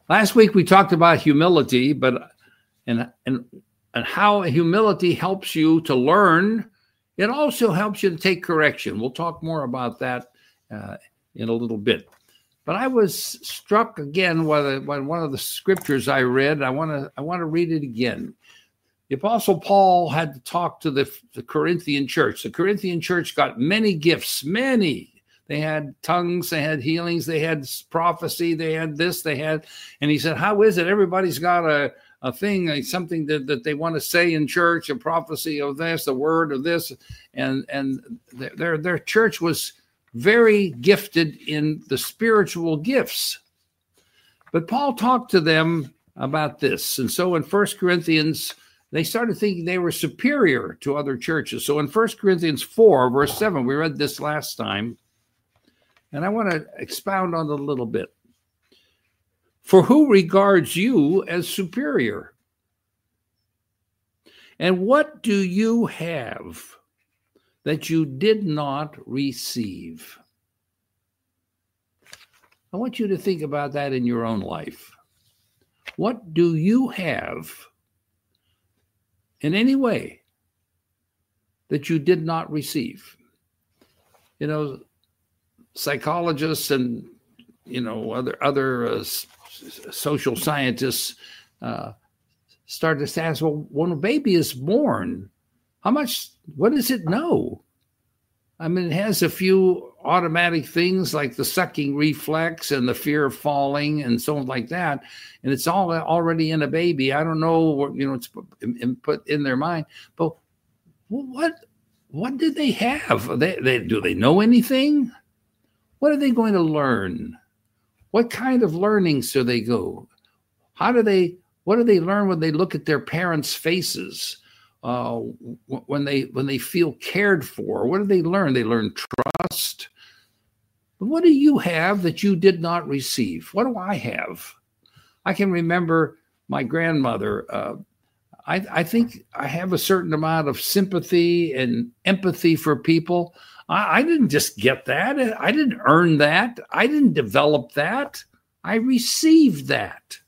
Last week we talked about humility, but and how humility helps you to learn. It also helps you to take correction. We'll talk more about that in a little bit. But I was struck again by one of the scriptures I read. I want to read it again. The Apostle Paul had to talk to the Corinthian church. The Corinthian church got many gifts, many. They had tongues, they had healings, they had prophecy, they had this, and he said, how is it? Everybody's got a thing, something that they want to say in church, a prophecy of this, a word of this. And their church was very gifted in the spiritual gifts. But Paul talked to them about this. And so in 1 Corinthians, they started thinking they were superior to other churches. So in 1 Corinthians 4, verse 7, we read this last time, and I want to expound on it a little bit. For who regards you as superior? And what do you have that you did not receive? I want you to think about that in your own life. What do you have in any way that you did not receive? You know, psychologists and, you know, other social scientists started to ask, well, when a baby is born, what does it know? I mean, it has a few automatic things like the sucking reflex and the fear of falling and so on like that. And it's all already in a baby. I don't know what, you know, it's put in their mind, but what do they have? Do they know anything? What are they going to learn? What kind of learnings do they go? What do they learn when they look at their parents' faces? When they feel cared for? What do they learn? They learn trust. But what do you have that you did not receive? What do I have? I can remember my grandmother. I think I have a certain amount of sympathy and empathy for people. I didn't just get that. I didn't earn that. I didn't develop that. I received that.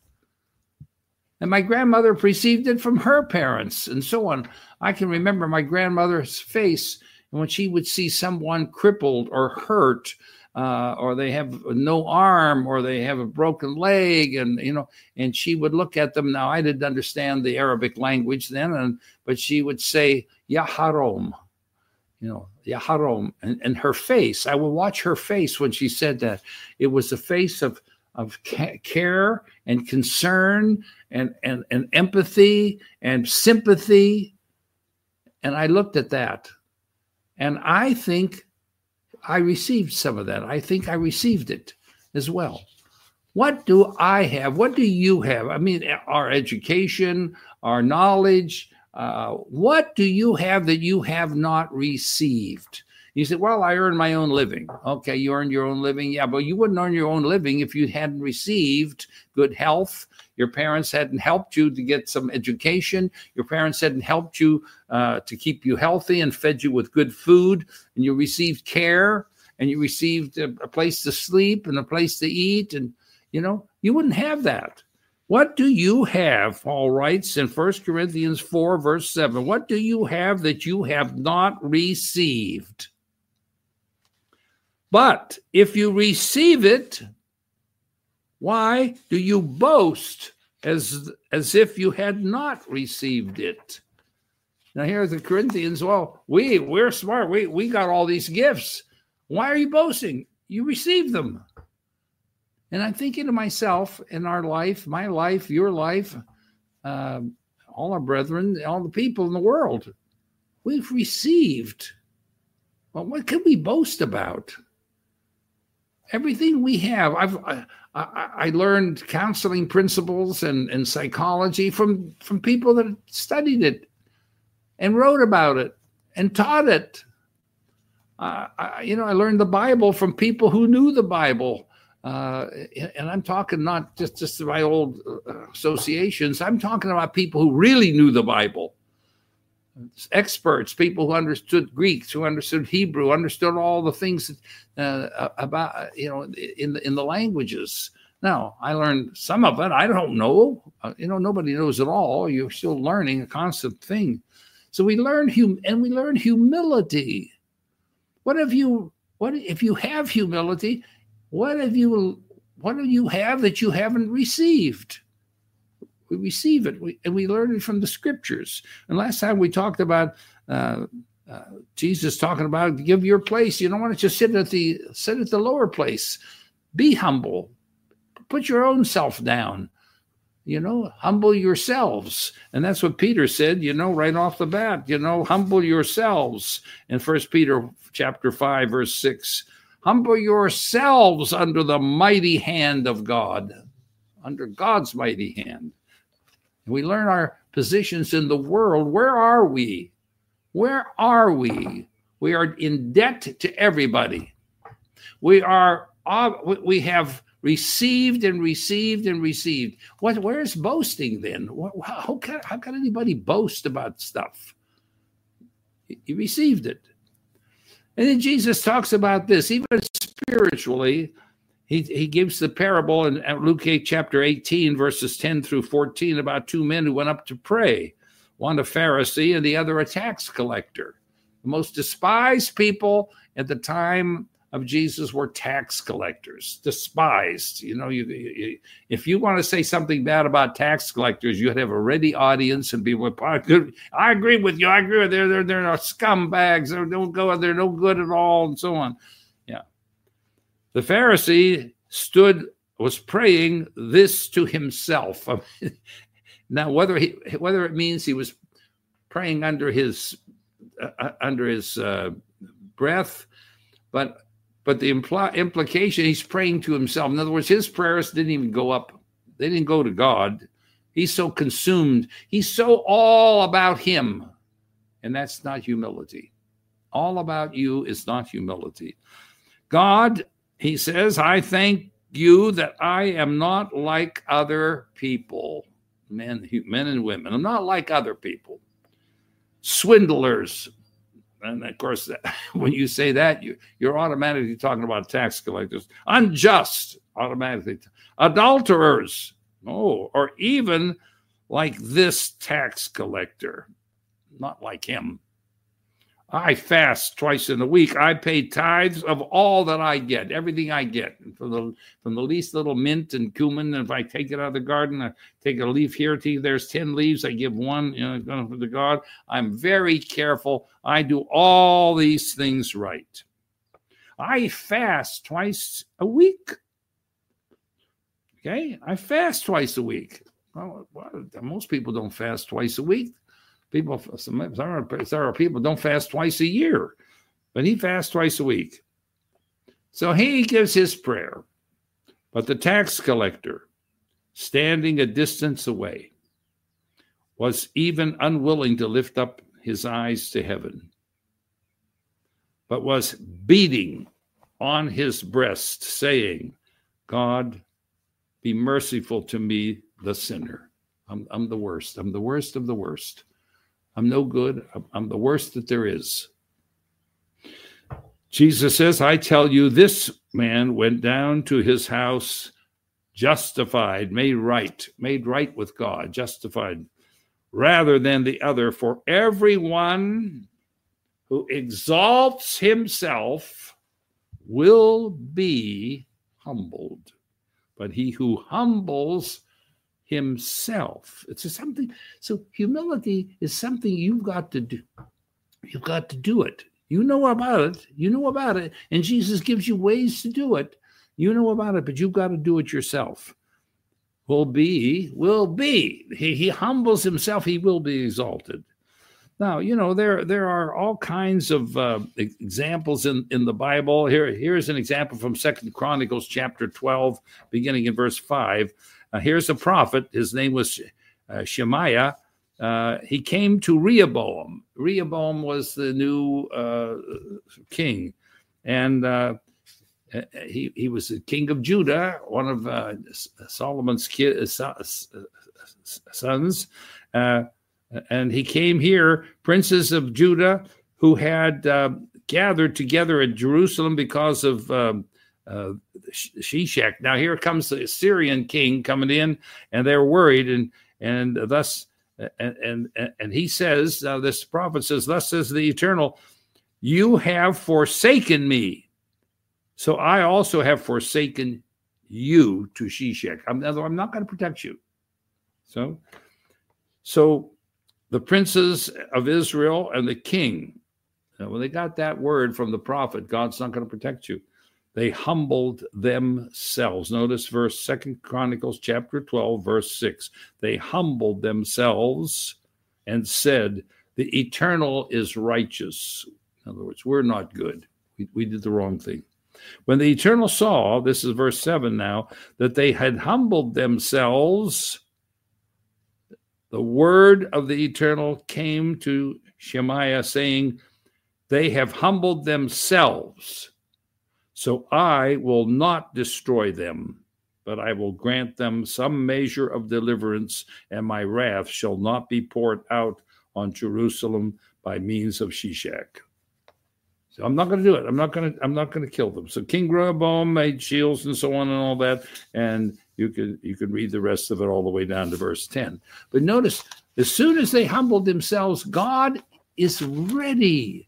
And my grandmother received it from her parents and so on. I can remember my grandmother's face when she would see someone crippled or hurt, or they have no arm, or they have a broken leg, and and she would look at them. Now, I didn't understand the Arabic language then, but she would say, "Ya harom," "Ya harom," and her face. I would watch her face when she said that. It was a face of care and concern and empathy and sympathy. And I looked at that, and I think I received some of that. I think I received it as well. What do I have? What do you have? I mean, our education, our knowledge. What do you have that you have not received? You said, well, I earn my own living. Okay, you earned your own living. Yeah, but you wouldn't earn your own living if you hadn't received good health. Your parents hadn't helped you to get some education. Your parents hadn't helped you to keep you healthy and fed you with good food. And you received care, and you received a place to sleep and a place to eat. And, you wouldn't have that. What do you have? Paul writes in 1 Corinthians 4, verse 7. What do you have that you have not received? But if you receive it, why do you boast as if you had not received it? Now here are the Corinthians. Well, we're smart. We got all these gifts. Why are you boasting? You received them. And I'm thinking to myself, in our life, my life, your life, all our brethren, all the people in the world, we've received. Well, what can we boast about? Everything we have. I learned counseling principles and psychology from people that studied it and wrote about it and taught it. I learned the Bible from people who knew the Bible. And I'm talking not just my old associations. I'm talking about people who really knew the Bible. Experts, people who understood Greek, who understood Hebrew, understood all the things about in the languages. Now, I learned some of it. I don't know. Nobody knows it all. You're still learning, a constant thing. So we learn humility. What if you have humility? What do you have that you haven't received? We receive it, and we learn it from the scriptures. And last time we talked about Jesus talking about give your place. You don't want to just sit at the lower place. Be humble. Put your own self down. Humble yourselves. And that's what Peter said, right off the bat, humble yourselves. In 1 Peter chapter 5, verse 6, humble yourselves under the mighty hand of God, under God's mighty hand. And we learn our positions in the world. Where are we? Where are we? We are in debt to everybody. We have received and received and received. Where's boasting then? How can anybody boast about stuff? You received it. And then Jesus talks about this, even spiritually. He gives the parable in Luke 8, chapter 18, verses 10 through 14, about two men who went up to pray, one a Pharisee and the other a tax collector. The most despised people at the time of Jesus were tax collectors, despised. If you want to say something bad about tax collectors, you'd have a ready audience and people would, I agree with you. I agree with you. They're scumbags. They're no good at all, and so on. Yeah. The Pharisee was praying this to himself. Now, whether it means he was praying under his breath, but the implication, he's praying to himself. In other words, his prayers didn't even go up. They didn't go to God. He's so consumed. He's so all about him. And that's not humility. All about you is not humility. God, he says, I thank you that I am not like other people, men and women. I'm not like other people. Swindlers. And of course, when you say that, you're automatically talking about tax collectors. Unjust, automatically. Adulterers, or even like this tax collector, not like him. I fast twice in a week. I pay tithes of all that I get, everything I get, from the least little mint and cumin. And if I take it out of the garden, I take a leaf here. There's 10 leaves. I give one, for the God. I'm very careful. I do all these things right. I fast twice a week. Okay, I fast twice a week. Well, most people don't fast twice a week. Some people don't fast twice a year, but he fasts twice a week. So he gives his prayer. But the tax collector, standing a distance away, was even unwilling to lift up his eyes to heaven, but was beating on his breast, saying, God, be merciful to me, the sinner. I'm the worst. I'm the worst of the worst. I'm no good. I'm the worst that there is. Jesus says, I tell you, this man went down to his house justified, made right with God, justified, rather than the other. For everyone who exalts himself will be humbled, but he who humbles himself. It's something. So humility is something you've got to do. You've got to do it. You know about it. You know about it. And Jesus gives you ways to do it. You know about it, but you've got to do it yourself. Will be. He humbles himself. He will be exalted. Now, there are all kinds of examples in the Bible. Here's an example from 2 Chronicles chapter 12, beginning in verse 5. Here's a prophet. His name was Shemaiah. He came to Rehoboam. Rehoboam was the new king. And he was the king of Judah, one of Solomon's sons. And he came here, princes of Judah, who had gathered together at Jerusalem because of Shishak. Now here comes the Syrian king coming in, and they're worried, and thus and he says, now this prophet says, thus says the Eternal, you have forsaken me, so I also have forsaken you to Shishak. I'm not going to protect you. So the princes of Israel and the king, when they got that word from the prophet, God's not going to protect you, they humbled themselves. Notice verse 2 Chronicles chapter 12, verse 6. They humbled themselves and said, the Eternal is righteous. In other words, we're not good. We did the wrong thing. When the Eternal saw, this is verse 7 now, that they had humbled themselves, the word of the Eternal came to Shemaiah saying, they have humbled themselves. So I will not destroy them, but I will grant them some measure of deliverance, and my wrath shall not be poured out on Jerusalem by means of Shishak. So I'm not going to do it. I'm not going to kill them. So King Rehoboam made shields and so on and all that, and you could read the rest of it all the way down to verse 10. But notice, as soon as they humbled themselves, God is ready.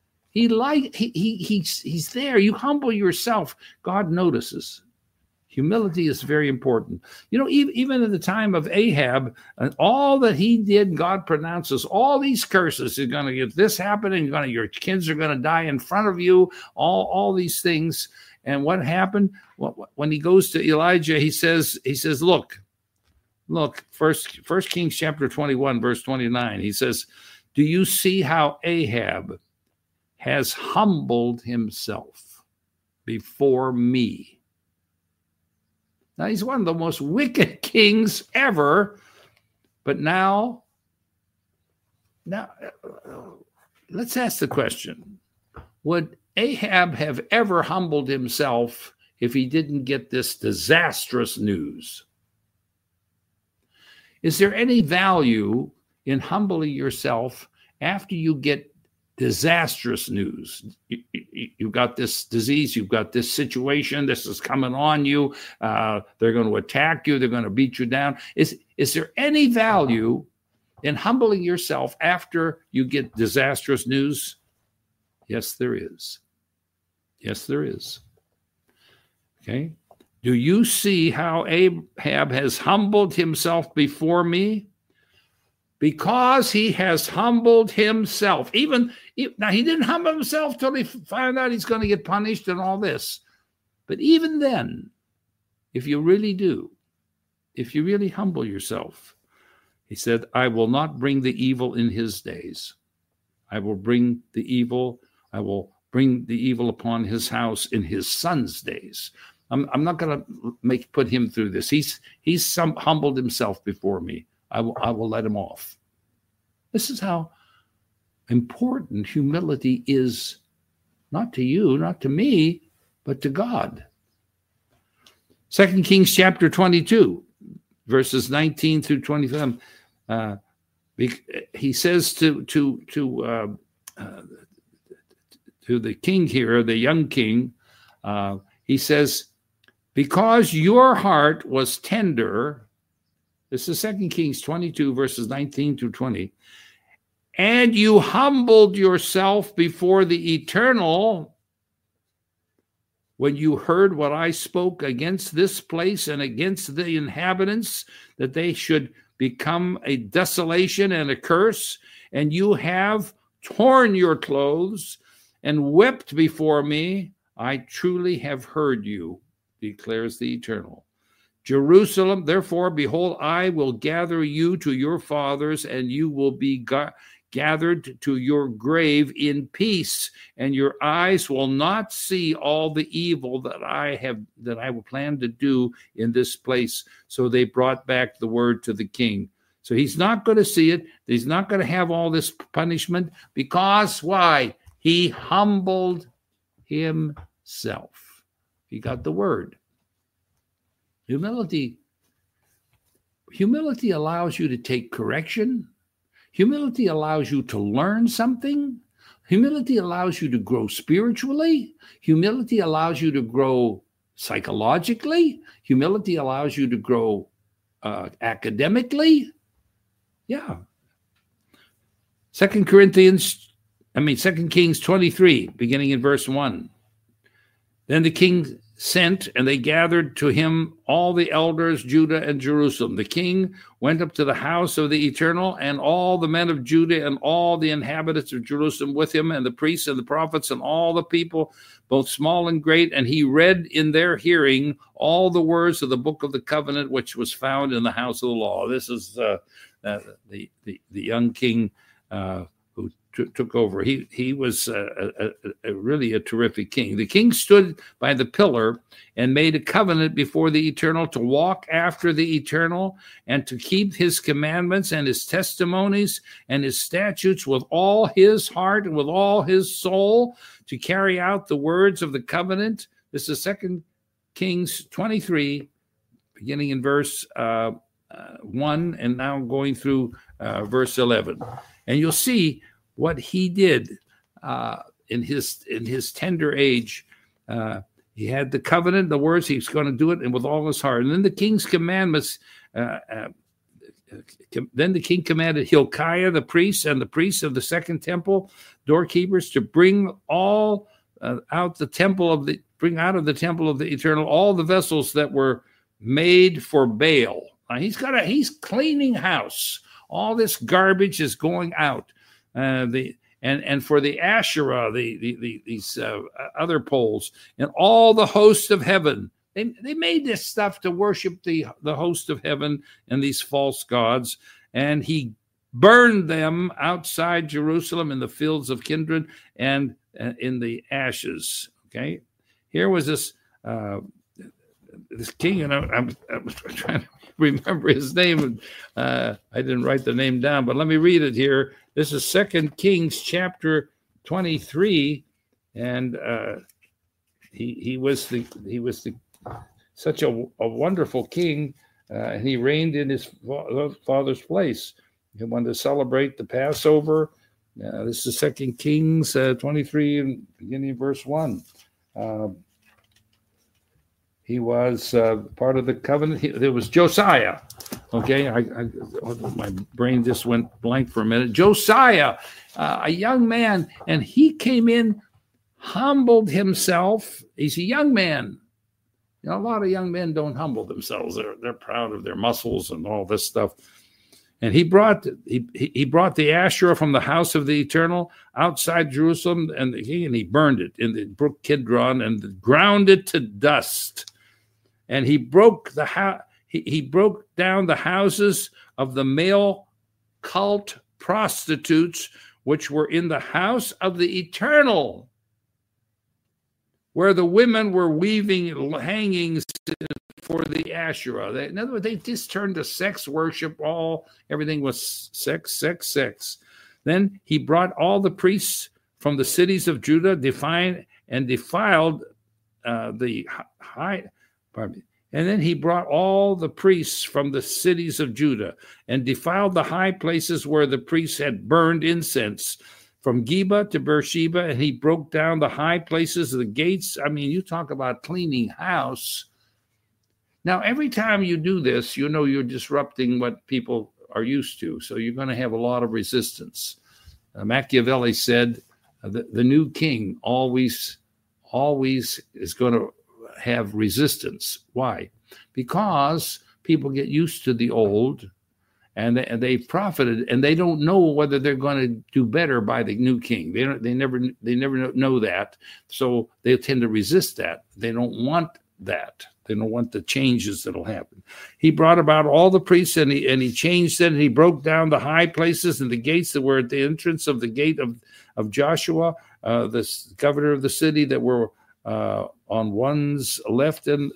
He's there. You humble yourself, God notices. Humility is very important. You know, even at the time of Ahab, all that he did, God pronounces all these curses. You're going to get this happening. Your kids are going to die in front of you. All these things. And what happened when he goes to Elijah? He says, look. First Kings chapter 21, verse 29. He says, do you see how Ahab has humbled himself before me? Now, he's one of the most wicked kings ever, but now let's ask the question, would Ahab have ever humbled himself if he didn't get this disastrous news? Is there any value in humbling yourself after you get disastrous news? You've got this disease, you've got this situation, this is coming on you, they're going to attack you, they're going to beat you down. Is there any value in humbling yourself after you get disastrous news? Yes, there is. Yes, there is. Okay. Do you see how Ahab has humbled himself before me? Because he has humbled himself. Now, he didn't humble himself till he found out he's going to get punished and all this. But even then, if you really humble yourself, he said, I will not bring the evil in his days. I will bring the evil upon his house in his son's days. I'm not going to put him through this. He's humbled himself before me. I will let him off. This is how important humility is, not to you, not to me, but to God. 2 Kings chapter 22, verses 19 through 27. He says to the king here, the young king, he says, because your heart was tender. This is 2 Kings 22, verses 19 through 20. And you humbled yourself before the Eternal when you heard what I spoke against this place and against the inhabitants, that they should become a desolation and a curse. And you have torn your clothes and wept before me. I truly have heard you, declares the Eternal. Jerusalem, therefore, behold, I will gather you to your fathers, and you will be gathered to your grave in peace, and your eyes will not see all the evil that I will plan to do in this place. So they brought back the word to the king. So he's not going to see it. He's not going to have all this punishment, because why? He humbled himself. He got the word. Humility allows you to take correction. Humility allows you to learn something. Humility allows you to grow spiritually. Humility allows you to grow psychologically. Humility allows you to grow academically. Yeah. 2 Kings 23, beginning in verse 1. Then the king sent, and they gathered to him all the elders, Judah and Jerusalem. The king went up to the house of the Eternal, and all the men of Judah and all the inhabitants of Jerusalem with him, and the priests and the prophets and all the people, both small and great. And he read in their hearing all the words of the book of the covenant, which was found in the house of the law. This is the young king who took over. He was really a terrific king. The king stood by the pillar and made a covenant before the Eternal to walk after the Eternal and to keep his commandments and his testimonies and his statutes with all his heart and with all his soul, to carry out the words of the covenant. This is 2 Kings 23, beginning in verse 1 and now going through verse 11. And you'll see what he did in his tender age. He had the covenant, the words, he was going to do it, and with all his heart. And then the king's commandments, then the king commanded Hilkiah, the priest, and the priests of the second temple, doorkeepers, to bring all out of the temple of the Eternal all the vessels that were made for Baal. Now he's cleaning house. All this garbage is going out. And for the Asherah, these other poles, and all the hosts of heaven, they made this stuff to worship the host of heaven and these false gods. And he burned them outside Jerusalem in the fields of Kidron and in the ashes. Okay, here was this king, and I'm trying to remember his name. I didn't write the name down, but let me read it here. This is 2 Kings chapter 23, and he was such a wonderful king, and he reigned in his father's place. He wanted to celebrate the Passover. This is 2 Kings 23, and beginning of verse 1. He was part of the covenant. There was Josiah. Okay, my brain just went blank for a minute. Josiah, a young man, and he came in, humbled himself. He's a young man. You know, a lot of young men don't humble themselves. They're proud of their muscles and all this stuff. And he brought the Asherah from the house of the Eternal outside Jerusalem, and he burned it in the brook Kidron and ground it to dust. And he broke he broke down the houses of the male cult prostitutes, which were in the house of the Eternal, where the women were weaving hangings for the Asherah. In other words, they just turned to sex worship. Everything was sex. Then he brought all the priests from the cities of Judah, defiled the high. And then he brought all the priests from the cities of Judah and defiled the high places where the priests had burned incense, from Geba to Beersheba, and he broke down the high places of the gates. I mean, you talk about cleaning house. Now, every time you do this, you know you're disrupting what people are used to, so you're going to have a lot of resistance. Machiavelli said the new king always is going to have resistance. Why? Because people get used to the old, and they profited, and they don't know whether they're going to do better by the new king. They never know that, so they tend to resist that. They don't want that. They don't want the changes that'll happen. He brought about all the priests, and he changed it. And he broke down the high places and the gates that were at the entrance of the gate of Joshua, the governor of the city, that were on one's left and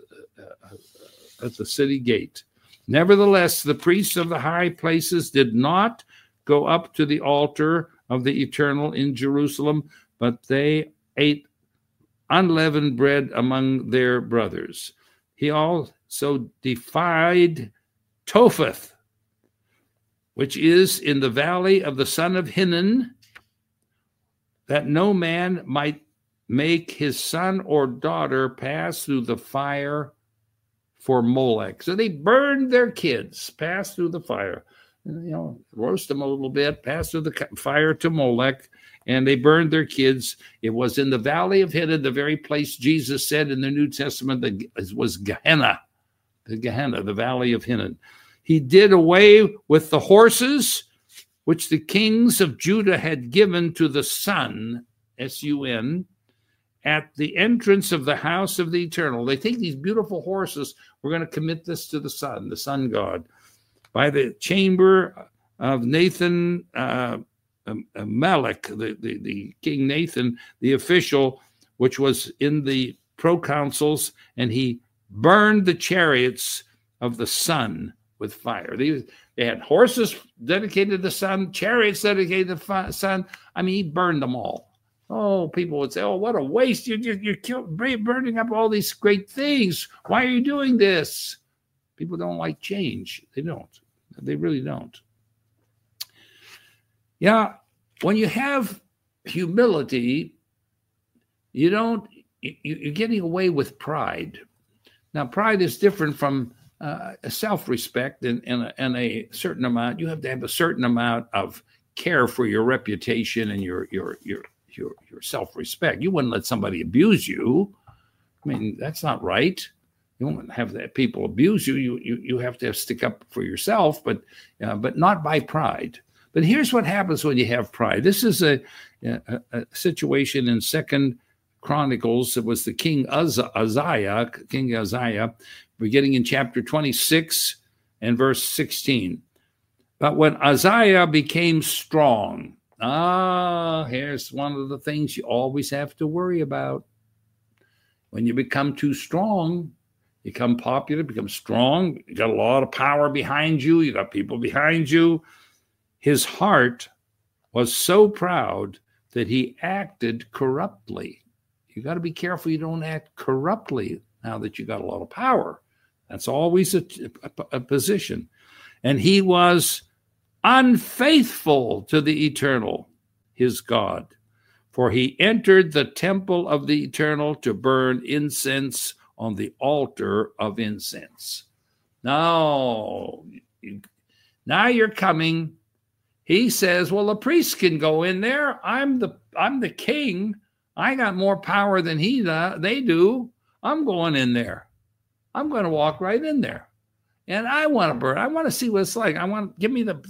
at the city gate. Nevertheless, the priests of the high places did not go up to the altar of the Eternal in Jerusalem, but they ate unleavened bread among their brothers. He also defied Topheth, which is in the valley of the son of Hinnom, that no man might make his son or daughter pass through the fire for Molech. So they burned their kids, pass through the fire, roast them a little bit, pass through the fire to Molech, and they burned their kids. It was in the valley of Hinnom, the very place Jesus said in the New Testament that it was Gehenna, the valley of Hinnom. He did away with the horses which the kings of Judah had given to the sun, S-U-N, at the entrance of the house of the Eternal. They take these beautiful horses. We're going to commit this to the sun god. By the chamber of Nathan Melech, the King Nathan, the official, which was in the proconsuls, and he burned the chariots of the sun with fire. They had horses dedicated to the sun, chariots dedicated to the sun. I mean, he burned them all. Oh, people would say, oh, what a waste. You're burning up all these great things. Why are you doing this? People don't like change. They don't. They really don't. Yeah, when you have humility, you're getting away with pride. Now, pride is different from self-respect and a certain amount. You have to have a certain amount of care for your reputation and your self-respect. You wouldn't let somebody abuse you. I mean, that's not right. You won't have that people abuse you. You have to stick up for yourself, but not by pride. But here's what happens when you have pride. This is a situation in 2 Chronicles. It was the King Uzziah, beginning in chapter 26 and verse 16. But when Uzziah became strong, here's one of the things you always have to worry about. When you become too strong, you become popular, become strong, you got a lot of power behind you, you got people behind you. His heart was so proud that he acted corruptly. You got to be careful you don't act corruptly now that you got a lot of power. That's always a position. And he was unfaithful to the Eternal, his God, for he entered the temple of the Eternal to burn incense on the altar of incense. Now you're coming. He says, well, the priests can go in there. I'm the king. I got more power than they do. I'm going in there. I'm going to walk right in there. And I want to burn. I want to see what it's like. Give me the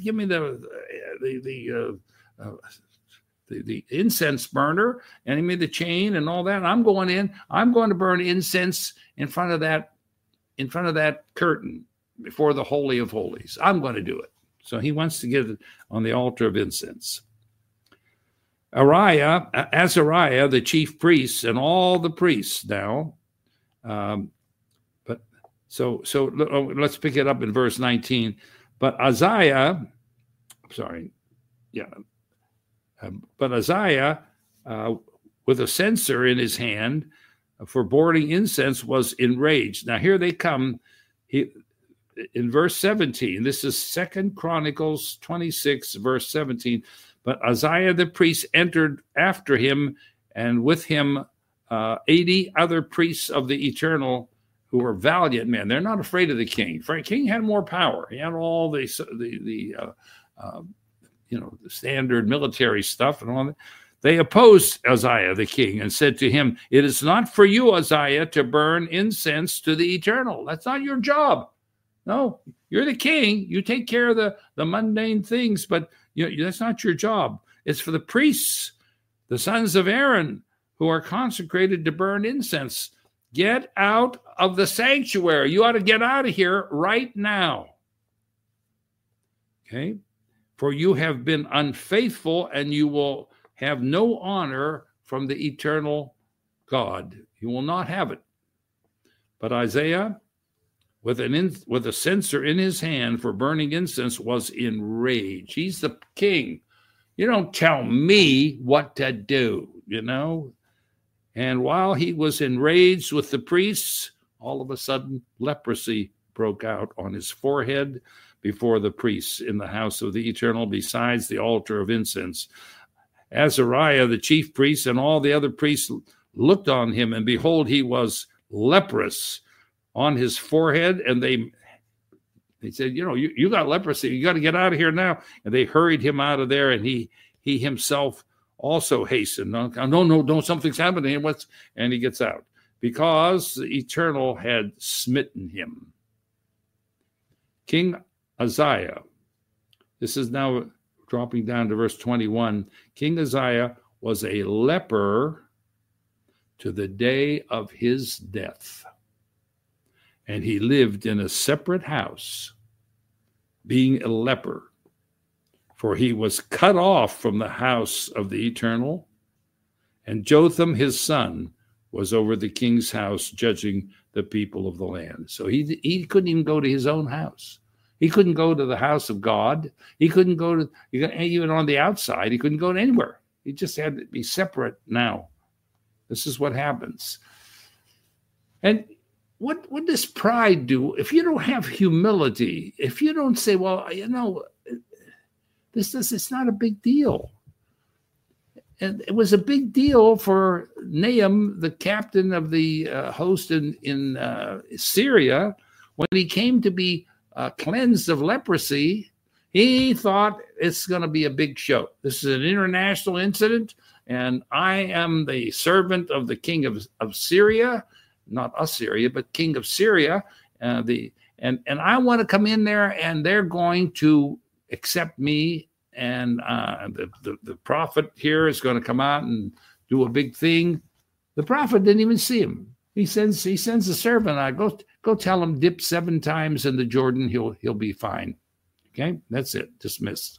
incense burner, and give me the chain and all that. And I'm going in. I'm going to burn incense in front of that curtain before the Holy of Holies. I'm going to do it. So he wants to get it on the altar of incense. Azariah, the chief priest, and all the priests now. So let's pick it up in verse 19. But Uzziah, with a censer in his hand for burning incense, was enraged. Now here they come. In verse 17, this is 2 Chronicles 26, verse 17. But Uzziah the priest entered after him, and with him 80 other priests of the Eternal, who were valiant men. They're not afraid of the king. The king had more power. He had all the standard military stuff and all that. They opposed Uzziah the king and said to him, "It is not for you, Uzziah, to burn incense to the Eternal. That's not your job. No, you're the king. You take care of the mundane things, but that's not your job. It's for the priests, the sons of Aaron, who are consecrated to burn incense. Get out of the sanctuary. You ought to get out of here right now. Okay? For you have been unfaithful, and you will have no honor from the eternal God. You will not have it." But Isaiah, with a censer in his hand for burning incense, was enraged. He's the king. You don't tell me what to do, And while he was enraged with the priests, all of a sudden leprosy broke out on his forehead before the priests in the house of the Eternal, besides the altar of incense. Azariah, the chief priest, and all the other priests looked on him, and behold, he was leprous on his forehead. And they said, you got leprosy. You got to get out of here now. And they hurried him out of there, and he himself also hastened. No, something's happening. And he gets out because the Eternal had smitten him. King Uzziah, this is now dropping down to verse 21. King Uzziah was a leper to the day of his death, and he lived in a separate house, being a leper, for he was cut off from the house of the Eternal, and Jotham his son was over the king's house, judging the people of the land. So he couldn't even go to his own house. He couldn't go to the house of God. He couldn't go to, even on the outside, he couldn't go to anywhere. He just had to be separate now. This is what happens. And what does pride do? If you don't have humility, if you don't say, well, it's not a big deal. And it was a big deal for Nahum, the captain of the host in Syria, when he came to be cleansed of leprosy. He thought it's going to be a big show. This is an international incident, and I am the servant of the king of Syria, not Assyria, but king of Syria. And I want to come in there, and they're going to accept me. And the prophet here is going to come out and do a big thing. The prophet didn't even see him. He sends a servant. I go tell him, dip 7 times in the Jordan. He'll be fine. Okay, that's it. Dismissed.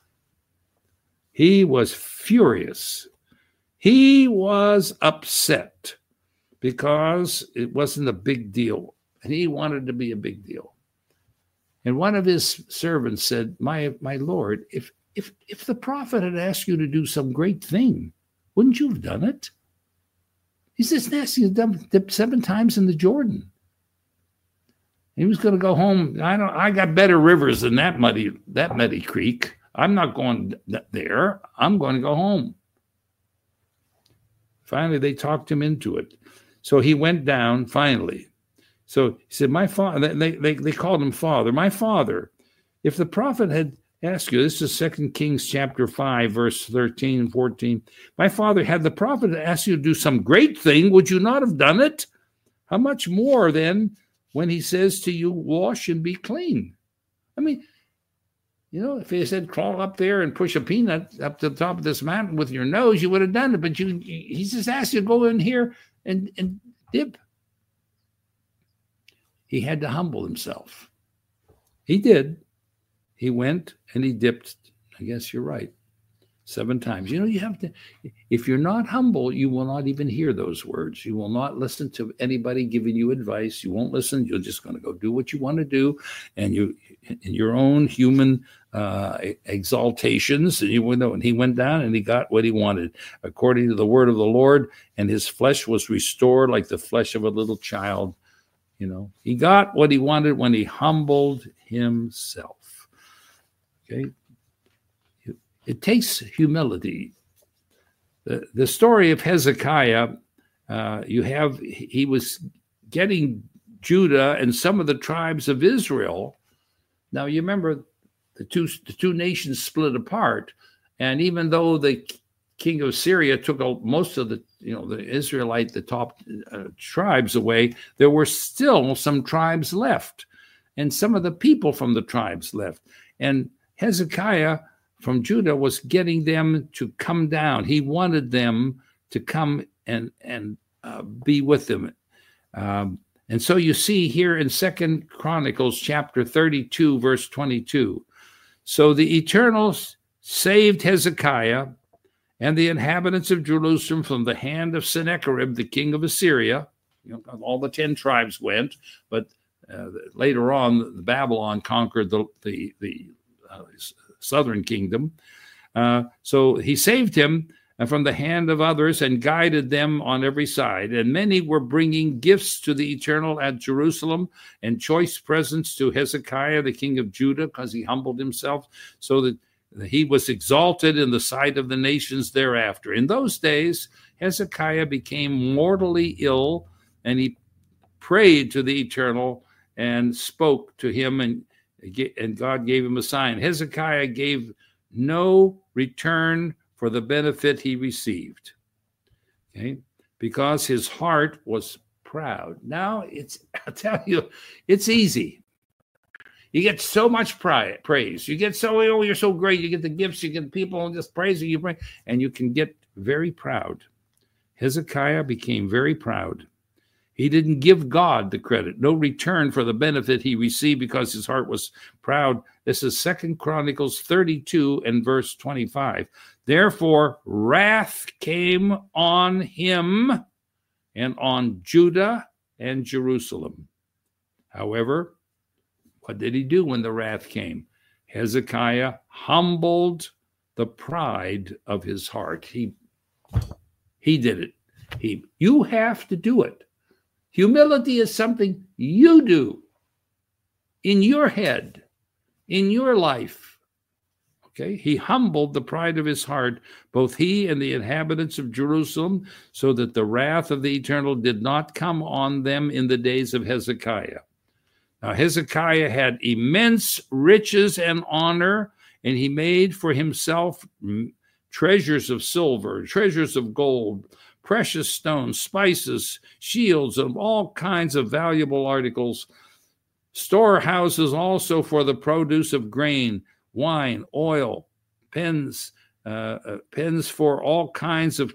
He was furious. He was upset because it wasn't a big deal, and he wanted to be a big deal. And one of his servants said, "My lord, if the prophet had asked you to do some great thing, wouldn't you have done it? He says, nasty, dip 7 times in the Jordan." He was going to go home. I got better rivers than that muddy creek. I'm not going there. I'm going to go home. Finally, they talked him into it. So he went down finally. So he said, my father, they called him father. My father, if the prophet had asked you, this is 2 Kings chapter 5, verse 13 and 14. My father, had the prophet asked you to do some great thing, would you not have done it? How much more then when he says to you, wash and be clean? I mean, if he said, crawl up there and push a peanut up to the top of this mountain with your nose, you would have done it. But he just asked you to go in here and dip. He had to humble himself. He did. He went and he dipped. I guess you're right. 7 times. You have to, if you're not humble, you will not even hear those words. You will not listen to anybody giving you advice. You won't listen. You're just going to go do what you want to do. And you, in your own human exaltations, and you will know. And he went down and he got what he wanted according to the word of the Lord. And his flesh was restored like the flesh of a little child. He got what he wanted when he humbled himself. Okay. It takes humility. The story of Hezekiah, he was getting Judah and some of the tribes of Israel. Now you remember the two nations split apart, and even though the king of Syria took most of the Israelite, the top tribes away, there were still some tribes left, and some of the people from the tribes left. And Hezekiah from Judah was getting them to come down. He wanted them to come and be with them. And so you see here in 2 Chronicles chapter 32, verse 22. So the Eternal saved Hezekiah and the inhabitants of Jerusalem from the hand of Sennacherib, the king of Assyria. All the 10 tribes went, but later on, Babylon conquered the southern kingdom. So he saved him from the hand of others and guided them on every side. And many were bringing gifts to the Eternal at Jerusalem and choice presents to Hezekiah, the king of Judah, because he humbled himself, so that he was exalted in the sight of the nations thereafter. In those days, Hezekiah became mortally ill, and he prayed to the Eternal and spoke to him, and God gave him a sign. Hezekiah gave no return for the benefit he received, okay, because his heart was proud. Now, I'll tell you, it's easy. You get so much praise. You get so, oh, you're so great. You get the gifts, you get people just praising you, and you can get very proud. Hezekiah became very proud. He didn't give God the credit, no return for the benefit he received because his heart was proud. This is 2 Chronicles 32 and verse 25. Therefore, wrath came on him and on Judah and Jerusalem. However, what did he do when the wrath came? Hezekiah humbled the pride of his heart. He did it. You have to do it. Humility is something you do in your head, in your life. Okay? He humbled the pride of his heart, both he and the inhabitants of Jerusalem, so that the wrath of the Eternal did not come on them in the days of Hezekiah. Now, Hezekiah had immense riches and honor, and he made for himself treasures of silver, treasures of gold, precious stones, spices, shields, and all kinds of valuable articles, storehouses also for the produce of grain, wine, oil, pens for all kinds of,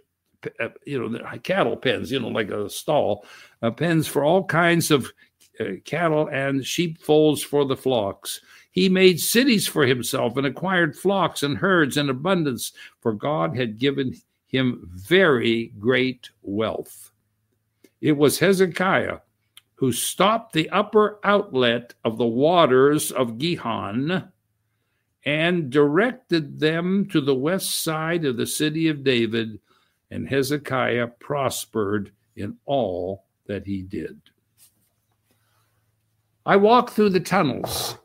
cattle pens, like a stall, pens for all kinds of cattle and sheepfolds for the flocks. He made cities for himself and acquired flocks and herds in abundance, for God had given him very great wealth. It was Hezekiah who stopped the upper outlet of the waters of Gihon and directed them to the west side of the city of David, and Hezekiah prospered in all that he did. I walk through the tunnels.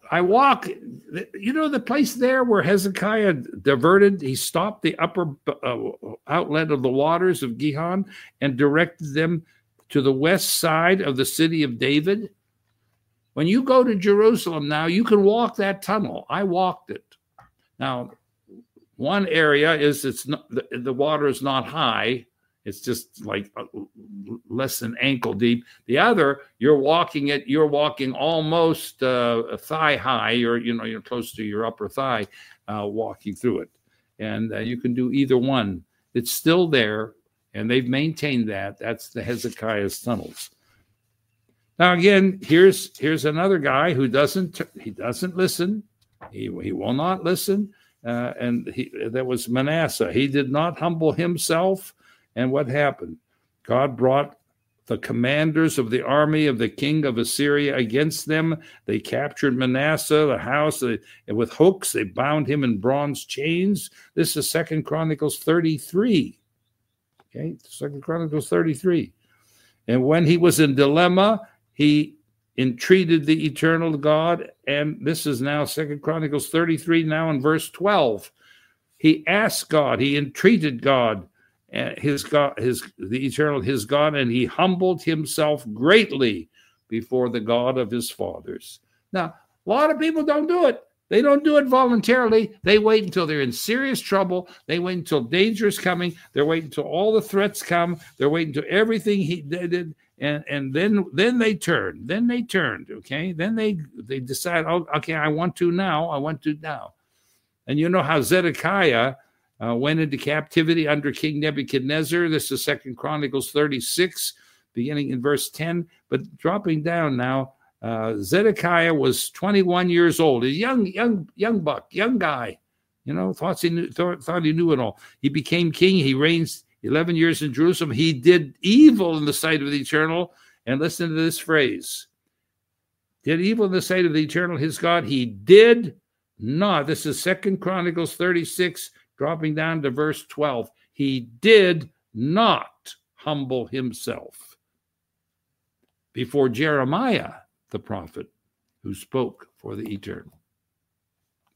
The place there where Hezekiah diverted, he stopped the upper outlet of the waters of Gihon and directed them to the west side of the city of David. When you go to Jerusalem now, you can walk that tunnel. I walked it. Now, one area is the water is not high. It's just like less than ankle deep. The other, you're walking almost thigh high, or you're close to your upper thigh, walking through it. And you can do either one. It's still there, and they've maintained that. That's the Hezekiah's tunnels. Now again, here's another guy who doesn't listen. He will not listen. That was Manasseh. He did not humble himself. And what happened? God brought the commanders of the army of the king of Assyria against them. They captured Manasseh, the house, and with hooks they bound him in bronze chains. This is 2 Chronicles 33. Okay, 2 Chronicles 33. And when he was in dilemma, he entreated the eternal God. And this is now 2 Chronicles 33, now in verse 12. He asked God, he entreated God, his God, the eternal, his God, and he humbled himself greatly before the God of his fathers. Now, a lot of people don't do it. They don't do it voluntarily. They wait until they're in serious trouble. They wait until danger is coming. They're waiting until all the threats come. They're waiting until everything he did, and then they turn. Then they turned. Okay. Then they decide. Oh, okay. I want to now. And you know how Zedekiah went into captivity under King Nebuchadnezzar. This is 2 Chronicles 36, beginning in verse 10. But dropping down now, Zedekiah was 21 years old, a young buck, young guy. Thought he knew it all. He became king. He reigned 11 years in Jerusalem. He did evil in the sight of the Eternal. And listen to this phrase: did evil in the sight of the Eternal, his God. He did not. This is 2 Chronicles 36. Dropping down to verse 12, he did not humble himself before Jeremiah, the prophet, who spoke for the Eternal.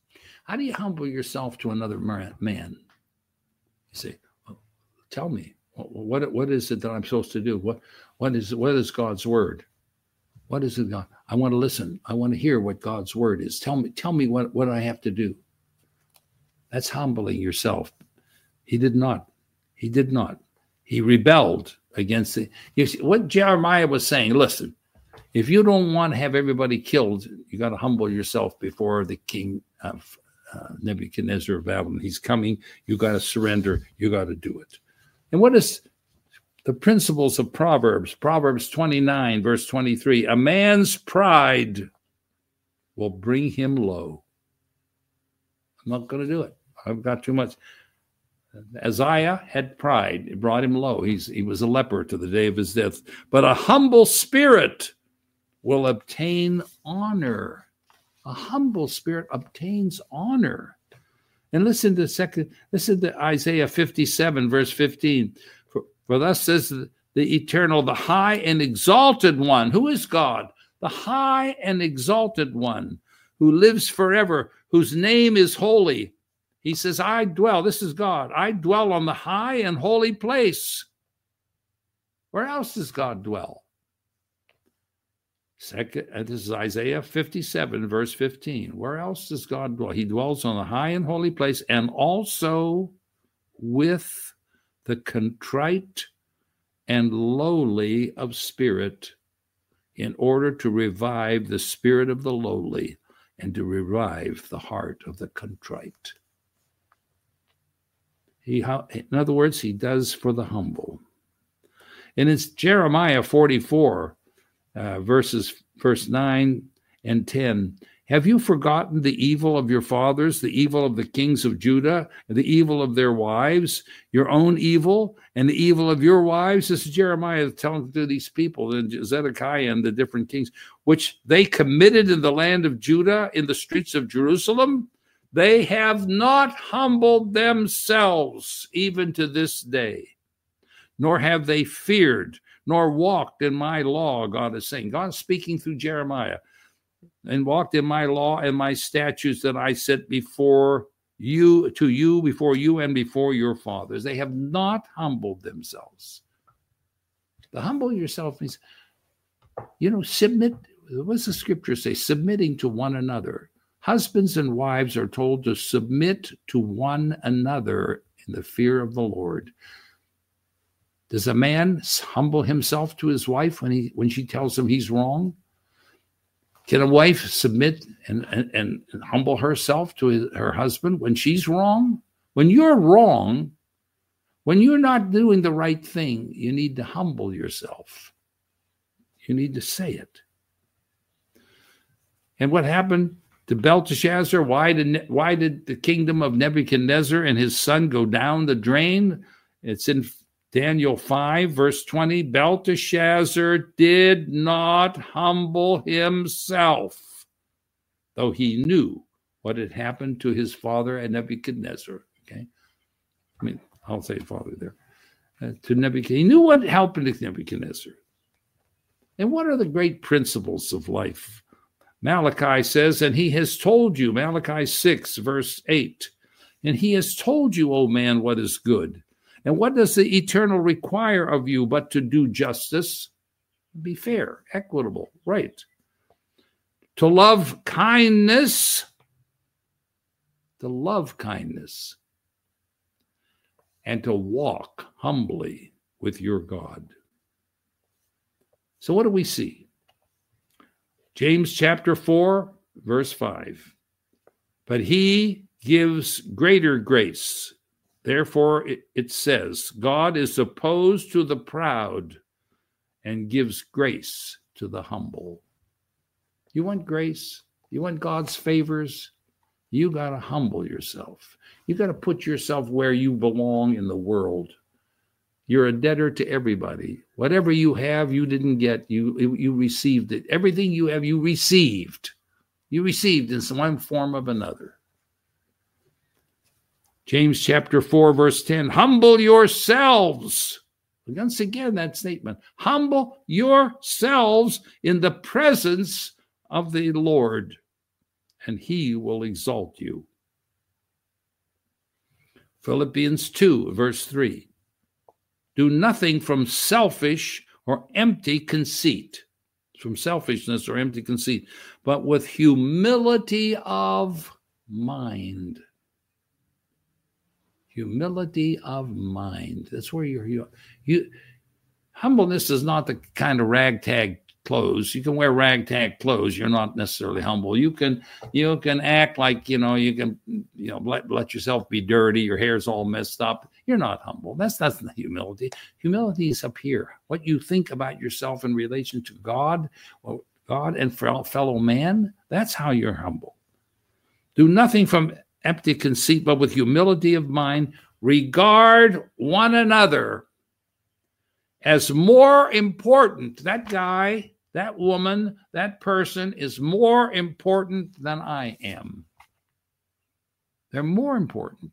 How do you humble yourself to another man? You say, well, tell me, What is it that I'm supposed to do? What is God's word? What is it, God? I want to listen. I want to hear what God's word is. Tell me what I have to do. That's humbling yourself. He did not. He rebelled against it. You see, what Jeremiah was saying, listen, if you don't want to have everybody killed, you got to humble yourself before the king of Nebuchadnezzar of Babylon. He's coming. You got to surrender. You got to do it. And what is the principles of Proverbs? Proverbs 29, verse 23. A man's pride will bring him low. I'm not going to do it. I've got too much. Uzziah had pride. It brought him low. He was a leper to the day of his death. But a humble spirit will obtain honor. A humble spirit obtains honor. And listen to Isaiah 57, verse 15. For thus says the eternal, the high and exalted one. Who is God? The high and exalted one who lives forever, whose name is holy. He says, this is God. I dwell on the high and holy place. Where else does God dwell? This is Isaiah 57, verse 15. Where else does God dwell? He dwells on the high and holy place, and also with the contrite and lowly of spirit, in order to revive the spirit of the lowly and to revive the heart of the contrite. In other words, he does for the humble. And it's Jeremiah 44, verse 9 and 10. Have you forgotten the evil of your fathers, the evil of the kings of Judah, the evil of their wives, your own evil, and the evil of your wives? This is Jeremiah telling to these people, and Zedekiah and the different kings, which they committed in the land of Judah, in the streets of Jerusalem. They have not humbled themselves even to this day, nor have they feared, nor walked in my law, God is saying. God is speaking through Jeremiah. And walked in my law and my statutes that I set before you, before you and before your fathers. They have not humbled themselves. To humble yourself means, submit. What does the scripture say? Submitting to one another. Husbands and wives are told to submit to one another in the fear of the Lord. Does a man humble himself to his wife when she tells him he's wrong? Can a wife submit and humble herself to her husband when she's wrong? When you're wrong, when you're not doing the right thing, you need to humble yourself. You need to say it. And what happened to Belteshazzar? Why did the kingdom of Nebuchadnezzar and his son go down the drain? It's in Daniel 5, verse 20, Belteshazzar did not humble himself, though he knew what had happened to his father and Nebuchadnezzar. Okay? I'll say father there. To Nebuchadnezzar. He knew what happened to Nebuchadnezzar. And what are the great principles of life? Malachi says, and he has told you, Malachi 6, verse 8, and he has told you, O man, what is good. And what does the Eternal require of you but to do justice, be fair, equitable, right? To love kindness, and to walk humbly with your God. So what do we see? James chapter 4, verse 5. But he gives greater grace. Therefore, it says, God is opposed to the proud and gives grace to the humble. You want grace? You want God's favors? You got to humble yourself. You got to put yourself where you belong in the world. You're a debtor to everybody. Whatever you have, you didn't get. You received it. Everything you have, you received. You received in one form or another. James chapter 4, verse 10, humble yourselves. Once again, that statement, humble yourselves in the presence of the Lord, and he will exalt you. Philippians 2, verse 3. Do nothing from selfish or empty conceit, from selfishness or empty conceit, but with humility of mind. Humility of mind. That's where you humbleness is not the kind of ragtag clothes. You can wear ragtag clothes. You're not necessarily humble. You can act like, you can let yourself be dirty. Your hair's all messed up. You're not humble. That's not humility. Humility is up here. What you think about yourself in relation to God and fellow man, that's how you're humble. Do nothing from empty conceit, but with humility of mind, regard one another as more important. That guy, that woman, that person is more important than I am. They're more important.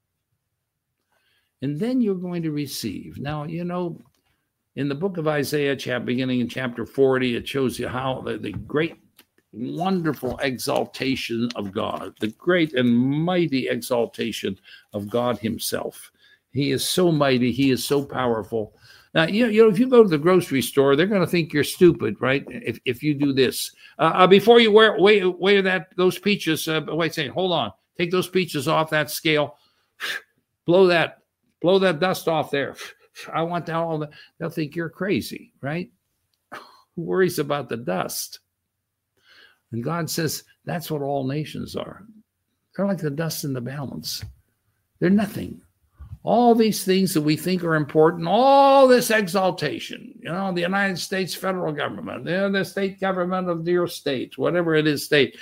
And then you're going to receive. Now, in the book of Isaiah, beginning in chapter 40, it shows you how the great, wonderful exaltation of God, the great and mighty exaltation of God himself. He is so mighty. He is so powerful. Now, if you go to the grocery store, they're going to think you're stupid, right? If you do this. Before you weigh those peaches, hold on. Take those peaches off that scale. Blow that dust off there. I want that all. They'll think you're crazy, right? Who worries about the dust? And God says that's what all nations are. They're like the dust in the balance. They're nothing. All these things that we think are important, all this exaltation, the United States federal government, the state government of your state, whatever it is, state.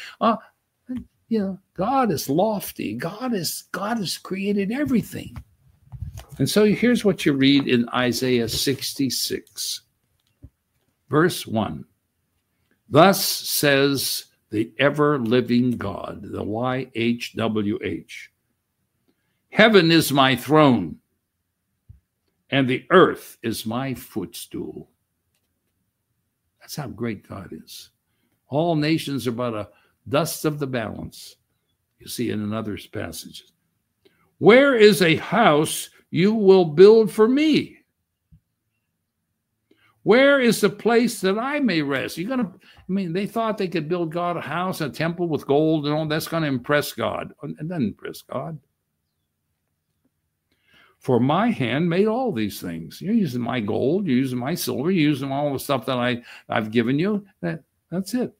God is lofty. God has created everything. And so here's what you read in Isaiah 66, verse 1. Thus says the ever-living God, the YHWH. Heaven is my throne, and the earth is my footstool. That's how great God is. All nations are but a dust of the balance. You see in another passages. Where is a house you will build for me? Where is the place that I may rest? They thought they could build God a house, a temple with gold and all. That's going to impress God. It doesn't impress God. For my hand made all these things. You're using my gold, you're using my silver, you're using all the stuff that I've given you. That's it.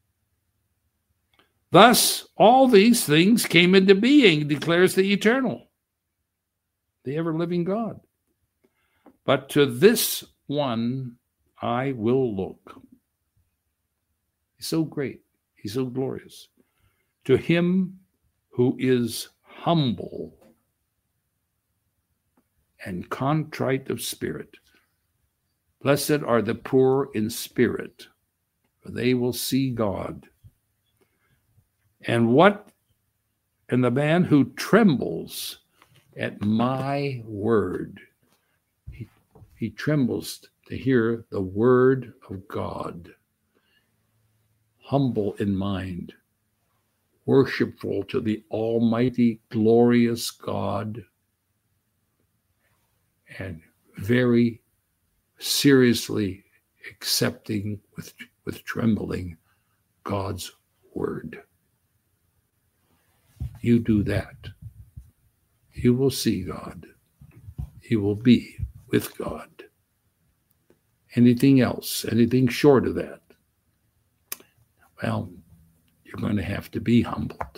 Thus, all these things came into being, declares the eternal, the ever-living God. But to this one I will look. He's so great. He's so glorious. To him who is humble and contrite of spirit. Blessed are the poor in spirit, for they will see God. And the man who trembles at my word. He trembles to hear the word of God. Humble in mind, worshipful to the almighty, glorious God, and very seriously accepting with trembling God's word. You do that. You will see God. You will be with God. Anything else, anything short of that, well, you're going to have to be humbled.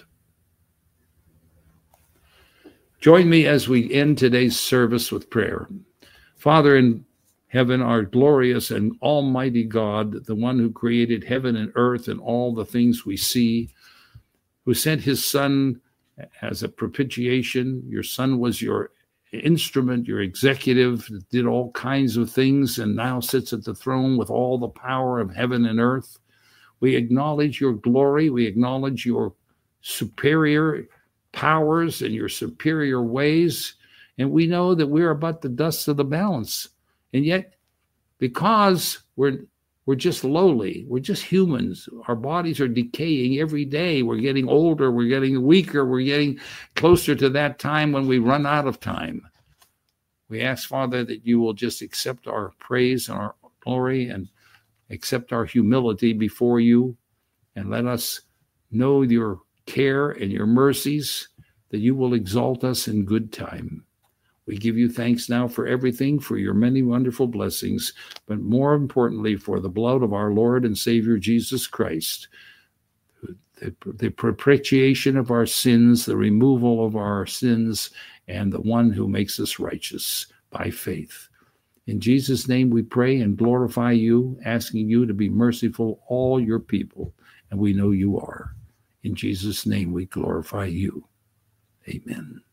Join me as we end today's service with prayer. Father in heaven, our glorious and almighty God, the one who created heaven and earth and all the things we see, who sent his Son as a propitiation. Your Son was your instrument, your executive, did all kinds of things, and now sits at the throne with all the power of heaven and earth. We acknowledge your glory. We acknowledge your superior powers and your superior ways. And we know that we're but the dust of the balance. And yet, because we're just lowly, we're just humans, our bodies are decaying every day. We're getting older, we're getting weaker, we're getting closer to that time when we run out of time. We ask, Father, that you will just accept our praise and our glory and accept our humility before you, and let us know your care and your mercies, that you will exalt us in good time. We give you thanks now for everything, for your many wonderful blessings, but more importantly, for the blood of our Lord and Savior Jesus Christ, the propitiation of our sins, the removal of our sins, and the one who makes us righteous by faith. In Jesus' name we pray and glorify you, asking you to be merciful all your people, and we know you are. In Jesus' name we glorify you. Amen.